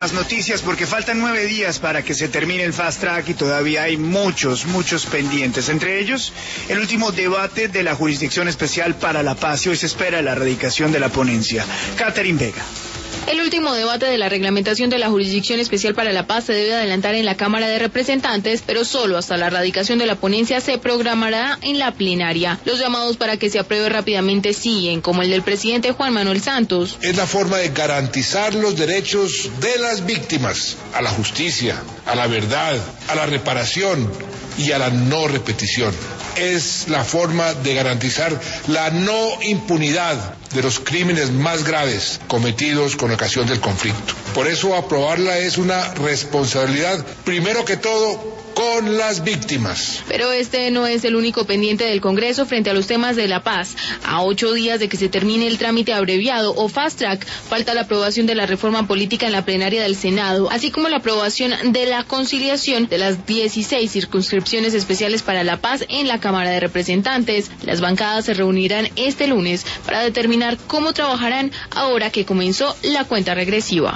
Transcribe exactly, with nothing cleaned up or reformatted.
Las noticias, porque faltan nueve días para que se termine el Fast Track y todavía hay muchos, muchos pendientes. Entre ellos, el último debate de la Jurisdicción Especial para la Paz, y hoy se espera la radicación de la ponencia. Catherine Vega. El último debate de la reglamentación de la Jurisdicción Especial para la Paz se debe adelantar en la Cámara de Representantes, pero solo hasta la radicación de la ponencia se programará en la plenaria. Los llamados para que se apruebe rápidamente siguen, como el del presidente Juan Manuel Santos. Es la forma de garantizar los derechos de las víctimas, a la justicia, a la verdad, a la reparación y a la no repetición. Es la forma de garantizar la no impunidad de los crímenes más graves cometidos con ocasión del conflicto. Por eso aprobarla es una responsabilidad, primero que todo, con las víctimas. Pero este no es el único pendiente del Congreso frente a los temas de la paz. A ocho días de que se termine el trámite abreviado o Fast Track, falta la aprobación de la reforma política en la plenaria del Senado, así como la aprobación de la conciliación de las dieciséis circunscripciones especiales para la paz en la Cámara de Representantes. Las bancadas se reunirán este lunes para determinar cómo trabajarán ahora que comenzó la cuenta regresiva.